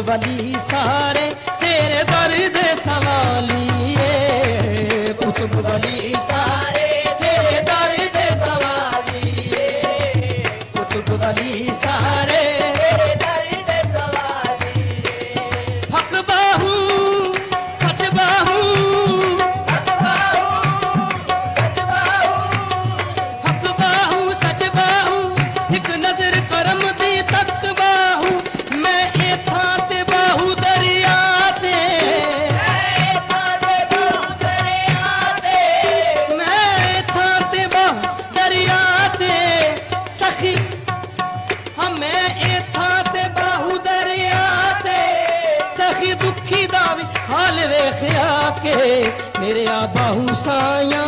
वली सारे तेरे दर्द सवालिए, कुतुब वली सारे तेरे दर्द सवालिए, कुतुब वली सारे तेरे दर्द सवालिए। हक बाहू सच बाहू, हक बाहू सच बाहू, हक बाहू सच बाहू, एक नजर करम दी तक बाहू, मैं एथा ते बाहू दरिया ते, मैं एथा ते बाहू दरिया ते, मैं एथा ते बाहू दरिया ते, सखी हमें एथा ते बाहू दरिया ते, सखी दुखी दा भी हाल वेखिया के, मेरे आ बाहू साया,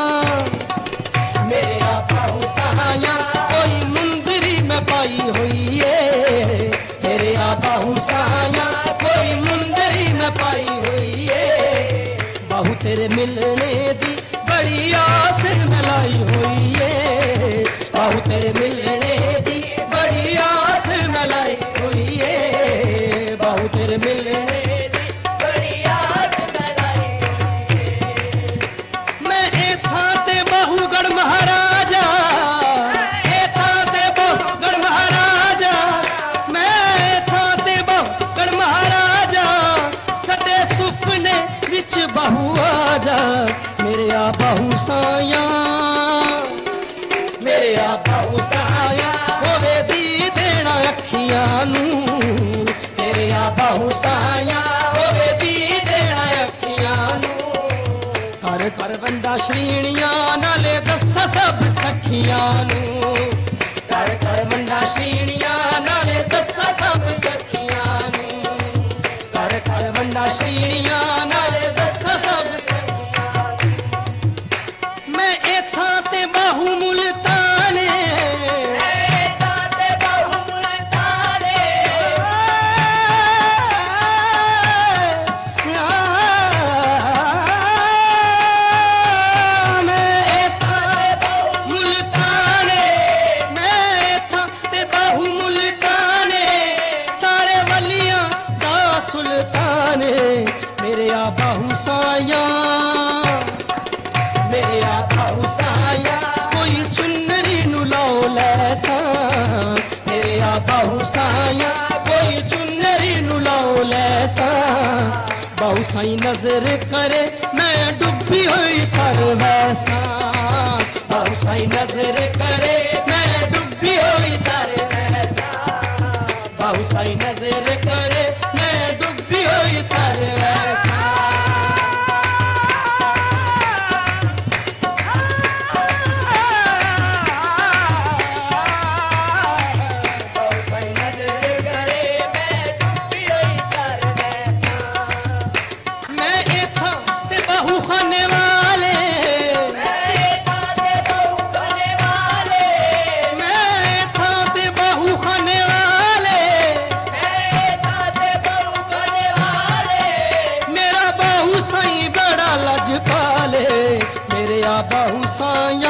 मेरे आ बाहू साया, कोई मुंदरी में पाई हुई है, मेरे आ बाहू साया, कोई मुंदरी में पाई हुई है, बाहू तेरे मिलने दी बड़ी आस मलाई हुई है, बाहू तेरे मिलने दी बड़ी आस मलाई हुई है, बाहू तेरे मिलने दी बड़ी आस मलाई हुई है। मैं एथा ते बाहू गढ़ महाराजा, एथा ते बाहू गढ़ महाराजा, मैं एथा ते बाहू गढ़ महाराजा, कदे सुपने विच बाहू आजा, मेरे आ बाहू साया, मेरे आ बाहू साया, होवे दी देना अखियां नू, मेरे आ बाहू साया, होवे दी देना अखियां नू, कर कर बंदा श्रीणियां नाले दस्सा सब सखियां नू, कर कर बंदा श्रीणियां नाले दस्सा सब सखियां नू, कर कर बंदा श्रीणियां नाले दस्सा सब सखियां नू। मैं एथा ते बाहू मुल्ताने, मैं एथा ते बाहू मुल्ताने, मैं एथा ते बाहू मुल्ताने, मैं एथा ते बाहू मुल्ताने, सारे वलियां दा सुल्ताने, मेरे आ बाहू साया, मेरे आ बाहू साया, कोई चुनरी नु लाओ लैसा, मेरे आ बाहू साया, कोई चुनरी नु लाओ लैसा, बाहू साई नजर करे मैं डुबी हुई कर वैसा, बाहू साई नजर करे मैं डुबी हुई कर वैसा, बाहू साई नजर करे मैं डुबी हुई कर वैसा। बाहू साई नजर करे मैं डुबी हुई कर वैसा। मैं एथा ते बाहू खाने वाले, मैं एथा ते बाहू खाने वाले, मैं एथा ते बाहू खाने वाले, मैं एथा ते बाहू खाने वाले, मेरा बाहू साईं बड़ा लजपाले, मेरे आ बाहू साया,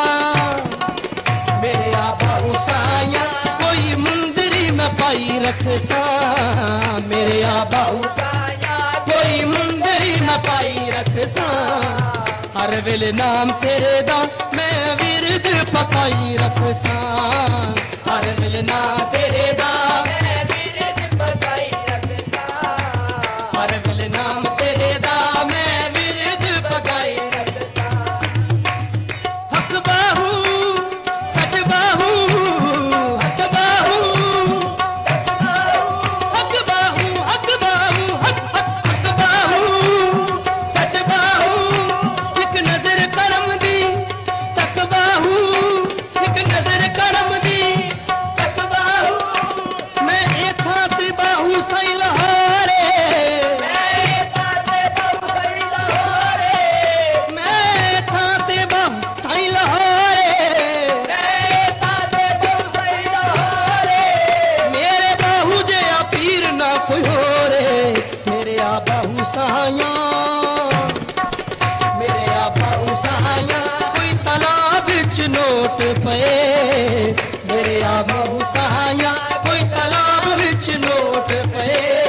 मेरे आ बाहू साया, कोई मुंदरी में पाई रखसा, मेरे आ बाहू साया, कोई मुंदरी में पाई रखसा, हर वेले नाम तेरे दा मैं विरद पकाई रखसा, हर वेले नाम तेरे दा मैं विरद पकाई रखसा, हर वेले नाम तेरे दा मैं विरद पकाई रखसा। हक बाहू सच बाहू, हक बाहू सच बाहू, हक बाहू हक बाहू, हक हक हक बाहू सच बाहू, एक नजर करम दी तक बाहू, एक नजर करम दी तक बाहू, मैं एथा ते बाहू साई लहारे, मैं एथा ते बाहू साई लहारे, मैं एथा ते बाहू साई लहारे, मैं एथा ते बाहू साई लहारे, मेरे बाहू जे आ पीर ना कोई होरे, मेरे आ बाहू साया, मेरे आ बाहू साया, कोई तालाब विच नोट पे, मेरे आ बाहू साया, कोई तालाब विच नोट पे,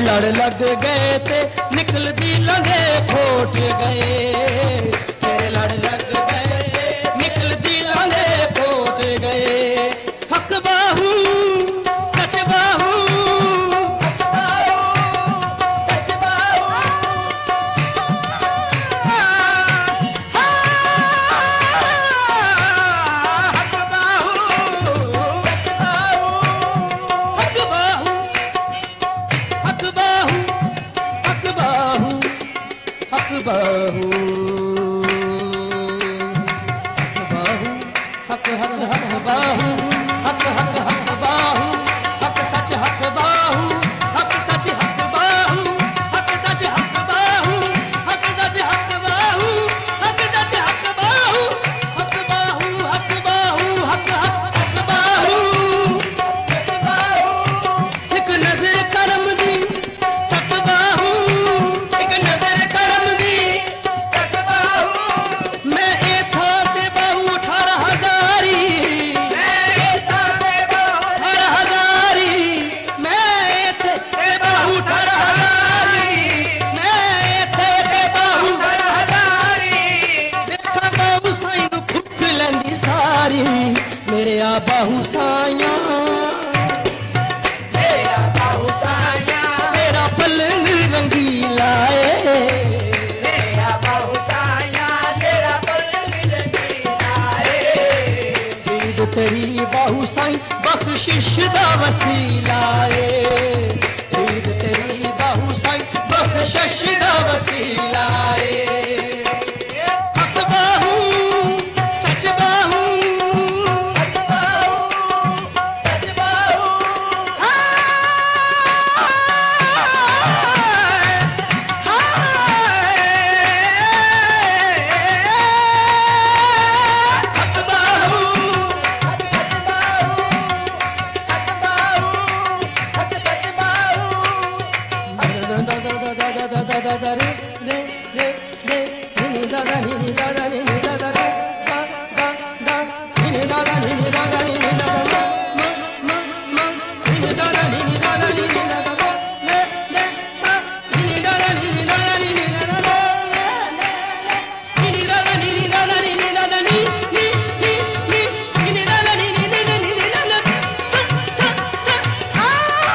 लड़ लग गए थे निकल दी लंघे खोट गए, तेरे लड़ लग गए थे निकल दी लंघे खोट गए। हक बाहू सच बाहू, हक बाहू सच बाहू, हक बाहू सच बाहू, हक बाहू, हक बाहू, हक बाहू, हक बाहू, हक हक हक बाहू, हक हक हक बाहू, हक सच हक बाहू, हक सच हक बाहू, हक सच हक बाहू, हक सच हक बाहू, हक सच हक बाहू, हक बाहू, हक बाहू, हक हक हक बाहू, हक बाहू। एक नजर करम दी तक बाहू, एक नजर करम दी तक बाहू, मैं ए था ते बाहू 18,000, मैं ए था ते बाहू 18,000, मैं ए थे ते बाहू 18,000, मैं ए थे ते बाहू 18,000, देखा बाहू साईं नू भुख लैंदी सारी, मेरे आ बाहू साइयां, मेरा बाहू साइयां, तेरा पलंग रंगीला है, मेरा बाहू साइयां, तेरा पलंग रंगीला है, ईद तेरी बाहू साईं बख्शिश दा वसीला है, ईद तेरी बाहू साईं बख्शिश दा वसीला है। हक बाहू सच बाहू, हक बाहू सच बाहू, हक बाहू, हक बाहू, हक बाहू, हक सच बाहू, दा दा दा दा दा दा दा दा दा रे रे रे रे नी दा दा नी दा दा नी दा दा दा दा दा नी दा दा नी दा दा नी दा दा म म म नी दा दा नी दा दा नी दा दा ले ले नी दा दा नी दा दा नी दा दा नी दा दा नी दा दा नी दा दा नी नी नी नी दा दा नी दा दा नी दा दा सा सा सा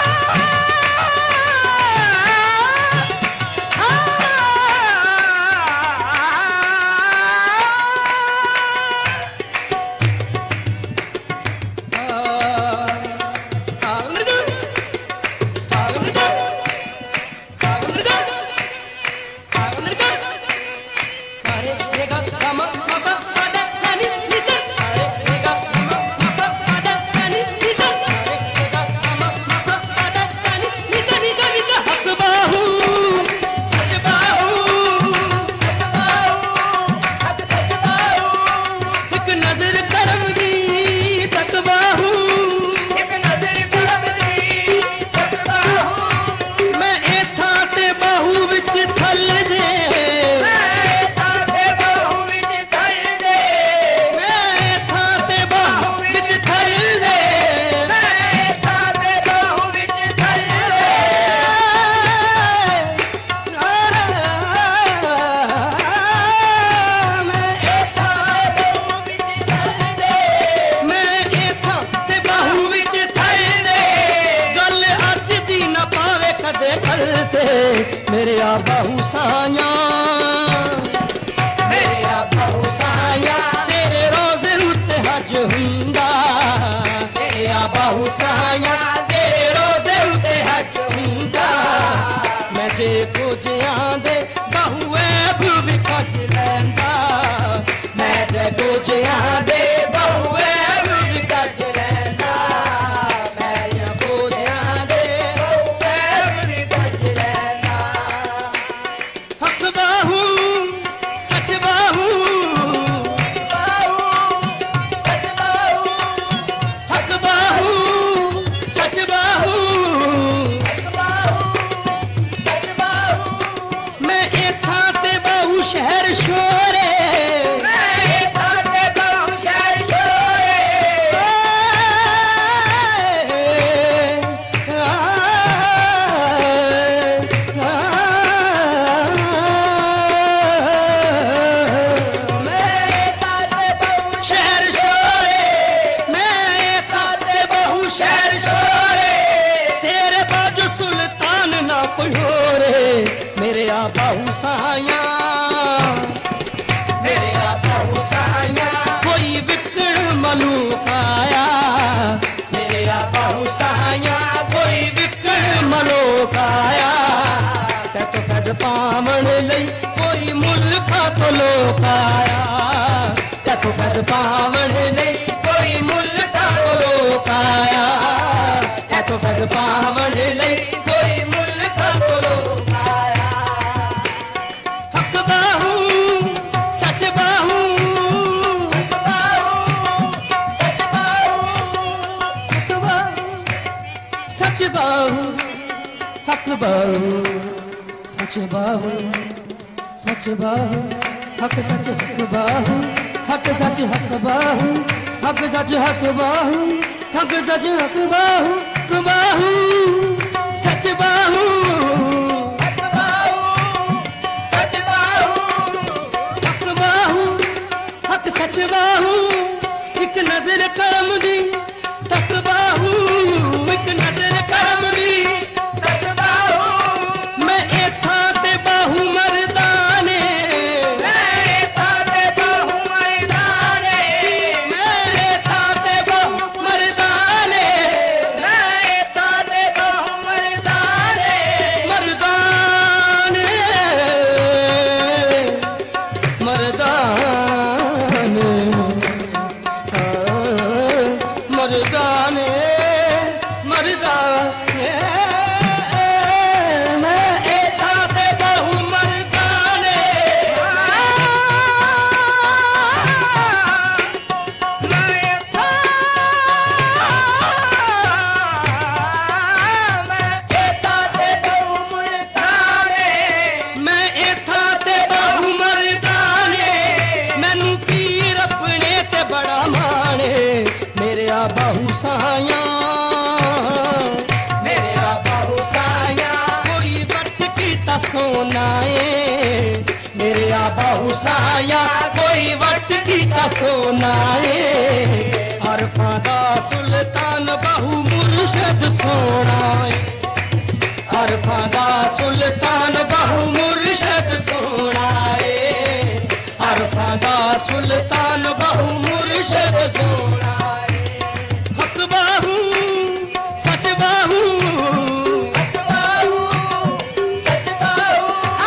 मेरे आ बाहू साया, मेरे आ बाहू साया, तेरे रोज़े उत्ते हज हुंदा, मेरे आ बाहू साया, तेरे रोज़े उत्ते हज हुंदा, मैं जे कुछ आंदे बाहू ऐब भी कज लैंदा, मैं जे कुछ आंदे बाहू ऐब भी कज लैंदा, मैं जे कुछ आंदे बाहू ऐब भी कज लैंदा। हक आबा हुसाया, मेरे आबा हुसाया, कोई विकड़ मलूक आया, मेरे आबा हुसाया, कोई विकड़ मलूक आया, ते तो फैज पावण लई कोई मुल्का तो लोक आया, ते तो फैज पावण लई कोई मुल्का तो लोक आया, ते तो फैज पावण लई कोई मुल्का तो लोक आया। हक बाहू सच बाहू, हक बाहू सच बाहू, हक बाहू सच बाहू, हक बाहू सच बाहू, सच बाहू, हक सच हक बाहू, हक सच हक बाहू, हक सच हक बाहू, हक सच हक बाहू, हक बाहू सच बाहू, हक बाहू सच बाहू, हक बाहू हक सच बाहू, एक नजर करम दी तक बाहू, एक नजर करम दी तक बाहू, मैं एथा ते बाहू मर्दाने, मैं एथा ते बाहू मर्दाने, मैं एथा ते बाहू मर्दाने, मैं एथा ते बाहू मर्दाने, मर्दाने मर्दाने मर्दाने मर्दाने, मैं एथा ते बाहू मर्दाने, मैं एथा, मैं एथा ते बाहू मर्दाने, मैं एथा ते बाहू मर्दाने, मैनू पीर अपने ते बड़ा माने, मेरे आबा हुसाया, मेरे आबा हुसाया, कोई वट कीता सोना है, मेरे आबा हुसाया, कोई वट कीता सोना है, अरफां दा सुल्तान बाहू मुर्शद सोना है, अरफां दा सुल्तान बाहू मुर्शद सोना है, अरफां दा सुल्तान बाहू मुर्शद सोना है। हक बाहू सच बाहू, हक बाहू सच बाहू,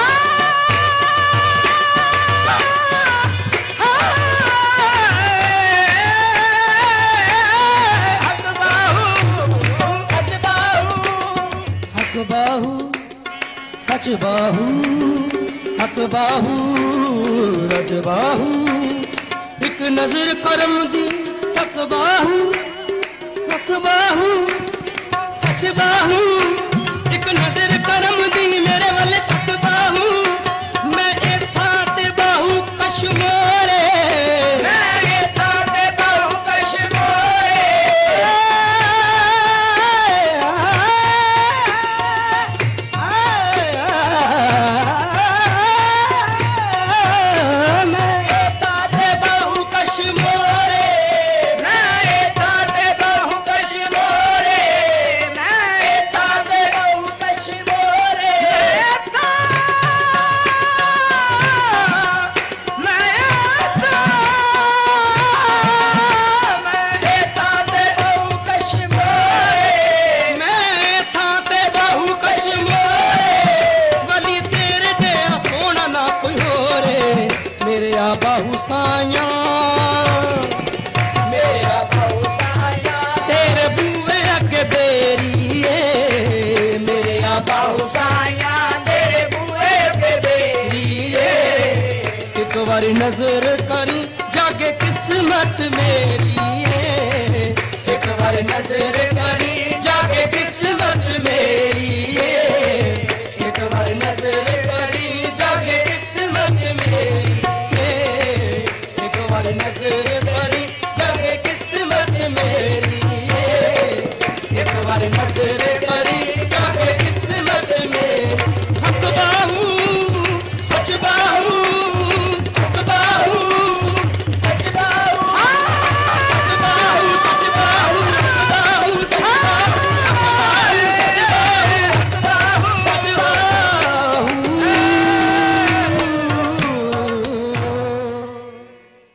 हक बाहू सच बाहू, हक बाहू सच बाहू, हक बाहू रज बाहू, एक नजर करम दी तक बाहू, हक बाहू सच बाहू, एक नजर करम दी मेरे वाले तक बाहू, मैं एथा ते बाहू कश्मीरे, मैं एथा ते बाहू कश्मीरे, मैं एथा ते बाहू कश्मीरे, मैं एथा ते बाहू कश्मीरे, मैं एथा ते बाहू कश्मीरे, एथा, मैं एथा, मैं एथा ते बाहू कश्मीरे, मैं एथा ते बाहू कश्मीरे, वली तेरे जेहा सोना ना कोई होरे, मेरे आबा हुसाया, मेरे आबा हुसाया, तेरे बूए अगे बेरिए, मेरे आबा हुसाया, तेरे बूए अगे बेरिए, एक बारी नजर करी जागे किस्मत मेरी, एक बार नजर करी जागे किस्मत मेरी, एक बार नजर करी जागे किस्मत मेरी, एक बार नजर करी जागे किस्मत मेरी, एक बार नजर